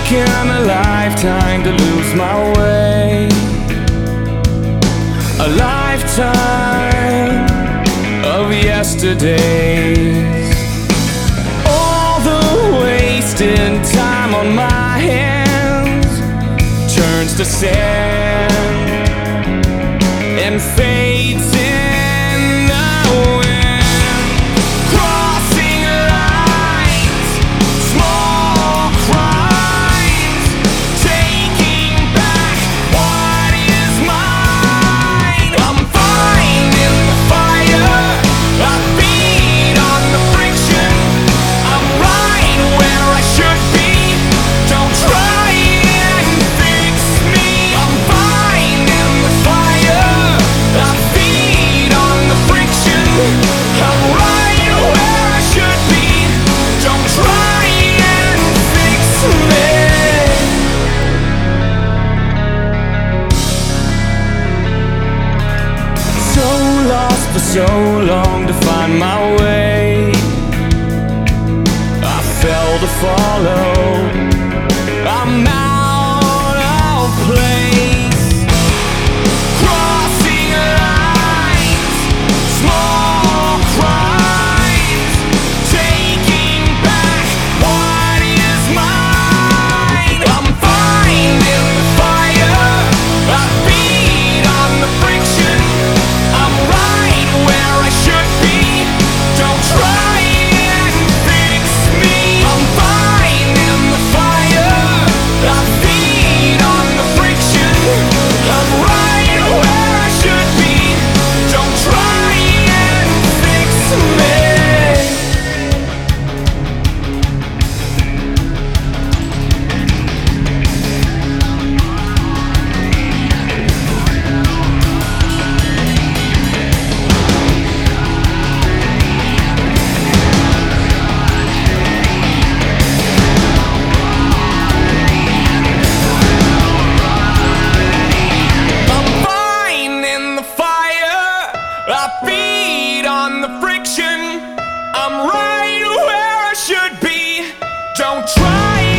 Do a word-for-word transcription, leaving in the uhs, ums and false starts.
taken a lifetime to lose my way. A lifetime of yesterdays. All the wasted time on my hands turns to sand and fades in the wind. Crossing lines, small crimes, taking back what is mine. I'm fine in the fire, I feed on the friction. I'm right where I should be, don't try and fix me. I'm fine in the fire, I feed on the friction. I'm right where I should be, don't try and fix me. So lost for so long to find my way. I fell to follow, I'm out of place. Crossing lines, small crimes, taking back what is mine. I'm fine in the fire, I feed on the friction. I'm right where I should be, don't try and fix me. I'm fine in the fire, I feed on the friction. I'm right where I should be, don't try and fix me. I'm fine in the fire, I feed on the friction. I'm right where I should be, don't try